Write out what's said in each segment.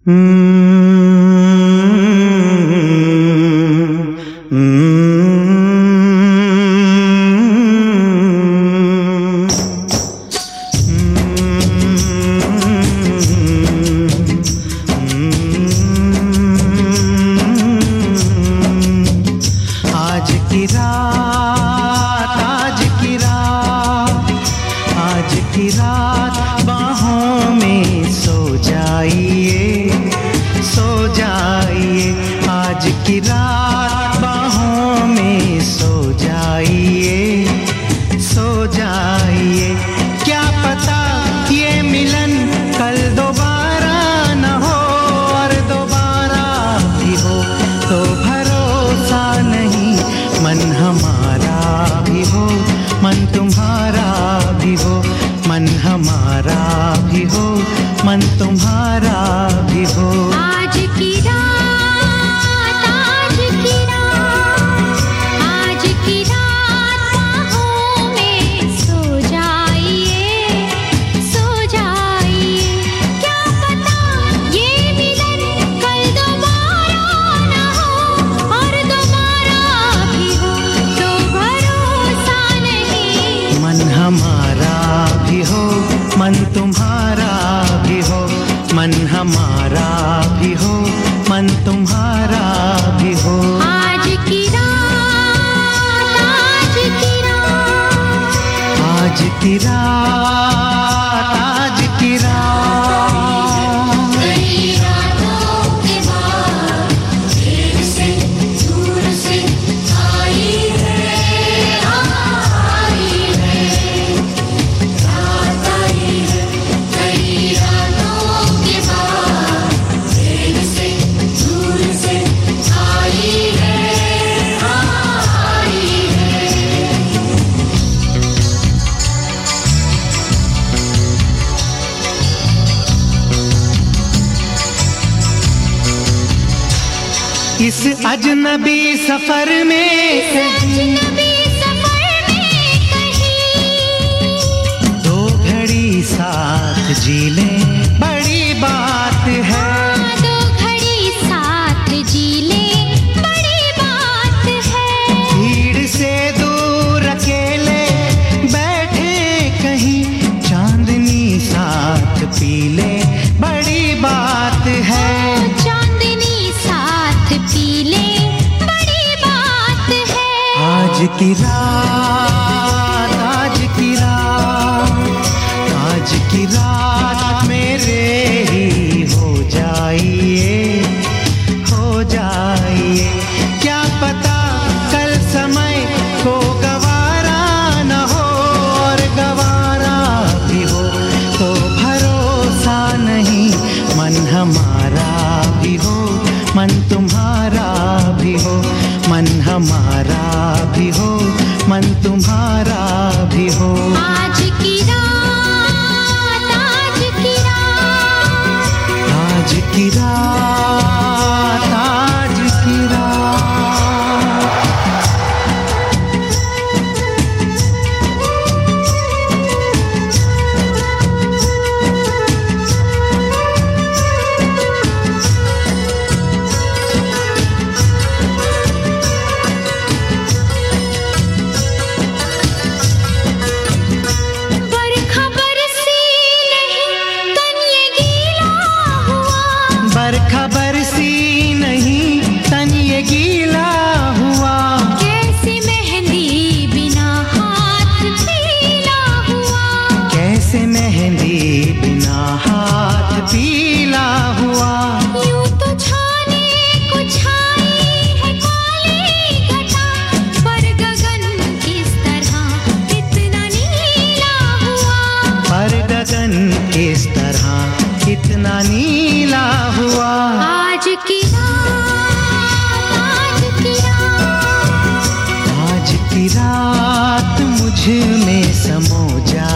इस अजनबी सफर में कहीं दो घड़ी साथ जी लें बड़ी बात है। दो घड़ी साथ जी लें बड़ी बात है। भीड़ से दूर अकेले बैठे कहीं चांदनी साथ पी ले बड़ी बात है। आज की रात आज की रात मेरे ही हो जाइए क्या पता कल समय को गवारा न हो और गवारा भी हो तो भरोसा नहीं। मन हमारा भी हो मन तुम्हारा भी हो मन हमारा भी हो मन तुम्हारा भी हो। आज की रात आज की रात आज की रात इस तरह इतना नीला हुआ। आज की रात आज की रात मुझ में समो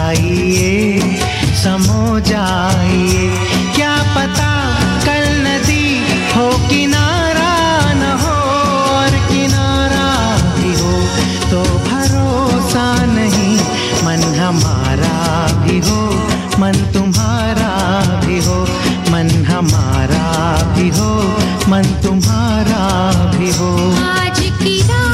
जाइए क्या पता कल नदी हो किनारा न हो और किनारा भी हो तो भरोसा नहीं। मन हमारा भी हो मन तुम्हारा भी हो मन हमारा हमारा भी हो, मन तुम्हारा भी हो। आज की रात